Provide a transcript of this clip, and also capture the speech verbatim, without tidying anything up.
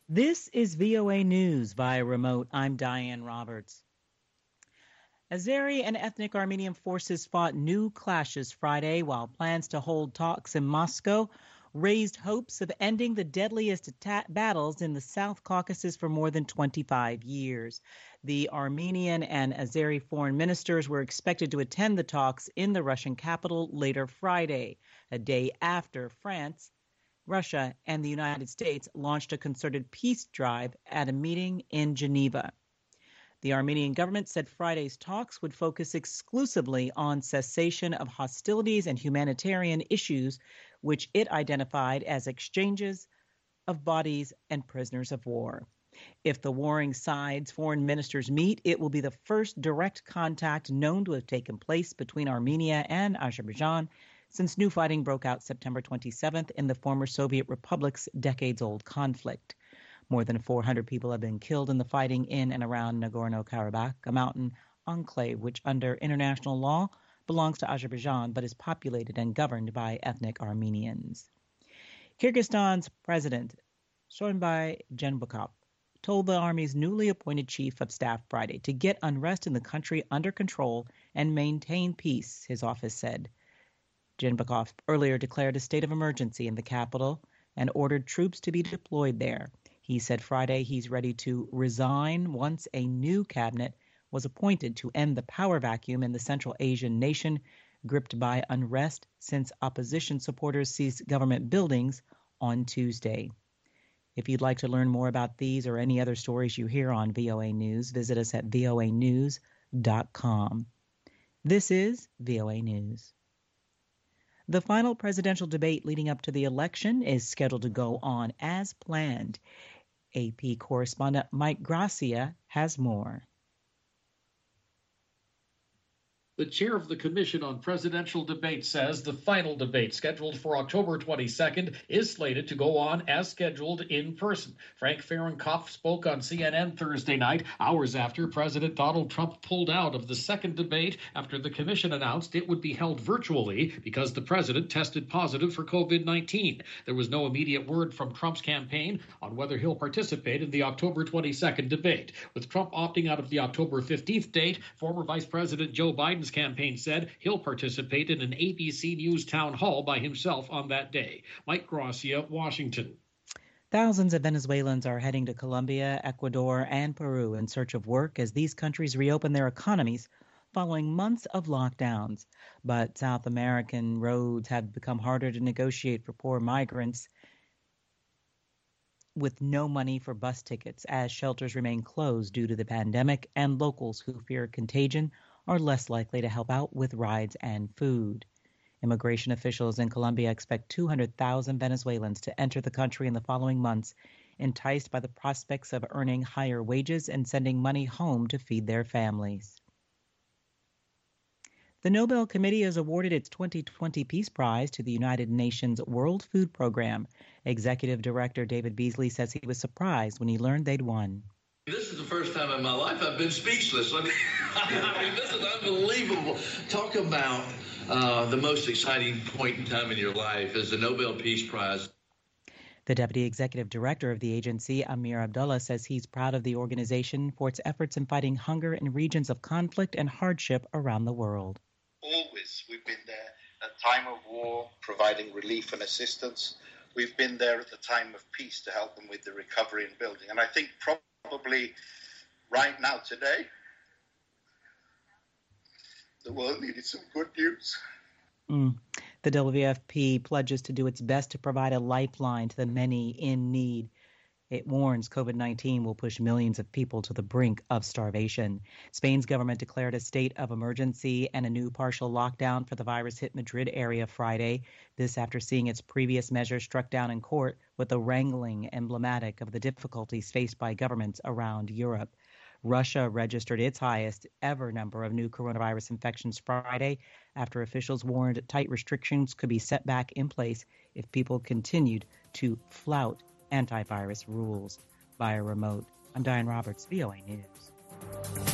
This is V O A News via remote. I'm Diane Roberts. Azeri and ethnic Armenian forces fought new clashes Friday while plans to hold talks in Moscow raised hopes of ending the deadliest atta- battles in the South Caucasus for more than twenty-five years. The Armenian and Azeri foreign ministers were expected to attend the talks in the Russian capital later Friday, a day after France, Russia, and the United States launched a concerted peace drive at a meeting in Geneva. The Armenian government said Friday's talks would focus exclusively on cessation of hostilities and humanitarian issues, which it identified as exchanges of bodies and prisoners of war. If the warring sides' foreign ministers meet, it will be the first direct contact known to have taken place between Armenia and Azerbaijan since new fighting broke out September twenty-seventh in the former Soviet republic's decades-old conflict. More than four hundred people have been killed in the fighting in and around Nagorno-Karabakh, a mountain enclave which under international law belongs to Azerbaijan but is populated and governed by ethnic Armenians. Kyrgyzstan's president, Soronbay Jeenbekov, told the army's newly appointed chief of staff Friday to get unrest in the country under control and maintain peace, his office said. Jeenbekov earlier declared a state of emergency in the capital and ordered troops to be deployed there. He said Friday he's ready to resign once a new cabinet was appointed to end the power vacuum in the Central Asian nation gripped by unrest since opposition supporters seized government buildings on Tuesday. If you'd like to learn more about these or any other stories you hear on V O A News, visit us at V O A news dot com. This is V O A News. The final presidential debate leading up to the election is scheduled to go on as planned. A P correspondent Mike Gracia has more. The chair of the Commission on Presidential Debate says the final debate, scheduled for October twenty-second, is slated to go on as scheduled in person. Frank Fahrenkopf spoke on C N N Thursday night, hours after President Donald Trump pulled out of the second debate after the commission announced it would be held virtually because the president tested positive for covid nineteen. There was no immediate word from Trump's campaign on whether he'll participate in the October twenty-second debate. With Trump opting out of the October fifteenth date, former Vice President Joe Biden's campaign said he'll participate in an A B C News town hall by himself on that day. Mike Gracia, Washington. Thousands of Venezuelans are heading to Colombia, Ecuador, and Peru in search of work as these countries reopen their economies following months of lockdowns. But South American roads have become harder to negotiate for poor migrants with no money for bus tickets as shelters remain closed due to the pandemic and locals who fear contagion are less likely to help out with rides and food. Immigration officials in Colombia expect two hundred thousand Venezuelans to enter the country in the following months, enticed by the prospects of earning higher wages and sending money home to feed their families. The Nobel Committee has awarded its twenty twenty Peace Prize to the United Nations World Food Program. Executive Director David Beasley says he was surprised when he learned they'd won. This is the first time in my life I've been speechless. I mean, I mean this is unbelievable. Talk about uh, the most exciting point in time in your life is the Nobel Peace Prize. The Deputy Executive Director of the agency, Amir Abdullah, says he's proud of the organization for its efforts in fighting hunger in regions of conflict and hardship around the world. Always we've been there at time of war, providing relief and assistance. We've been there at the time of peace to help them with the recovery and building. And I think probably Probably right now, today, the world needed some good news. Mm. The W F P pledges to do its best to provide a lifeline to the many in need. It warns covid nineteen will push millions of people to the brink of starvation. Spain's government declared a state of emergency and a new partial lockdown for the virus hit Madrid area Friday. This after seeing its previous measures struck down in court with a wrangling emblematic of the difficulties faced by governments around Europe. Russia registered its highest ever number of new coronavirus infections Friday after officials warned tight restrictions could be set back in place if people continued to flout antivirus rules via remote. I'm Diane Roberts, V O A News.